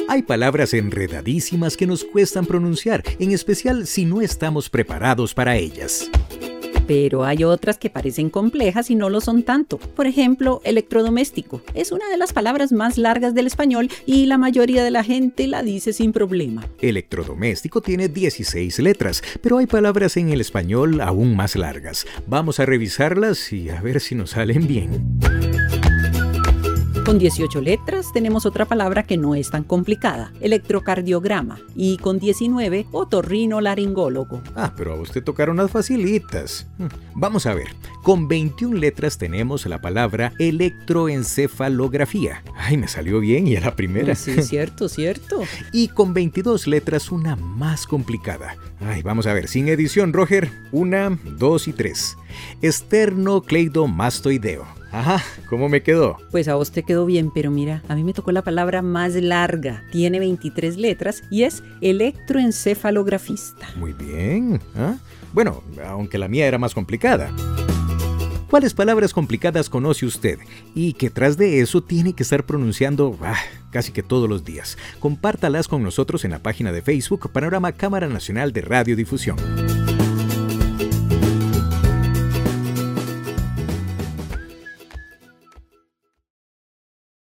Hay palabras enredadísimas que nos cuestan pronunciar, en especial si no estamos preparados para ellas. Pero hay otras que parecen complejas y no lo son tanto. Por ejemplo, electrodoméstico. Es una de las palabras más largas del español y la mayoría de la gente la dice sin problema. Electrodoméstico tiene 16 letras, pero hay palabras en el español aún más largas. Vamos a revisarlas y a ver si nos salen bien. Con 18 letras tenemos otra palabra que no es tan complicada, electrocardiograma, y con 19, otorrinolaringólogo. Pero a usted tocaron las facilitas. Vamos a ver, con 21 letras tenemos la palabra electroencefalografía. Me salió bien y a la primera. Sí, cierto. Y con 22 letras una más complicada. Vamos a ver, sin edición, Roger. 1, 2 y 3. Esternocleidomastoideo. ¿Cómo me quedó? Pues a vos te quedó bien, pero mira, a mí me tocó la palabra más larga. Tiene 23 letras y es electroencefalografista. Muy bien. Bueno, aunque la mía era más complicada. ¿Cuáles palabras complicadas conoce usted? Y que tras de eso tiene que estar pronunciando casi que todos los días. Compártalas con nosotros en la página de Facebook Panorama Cámara Nacional de Radiodifusión.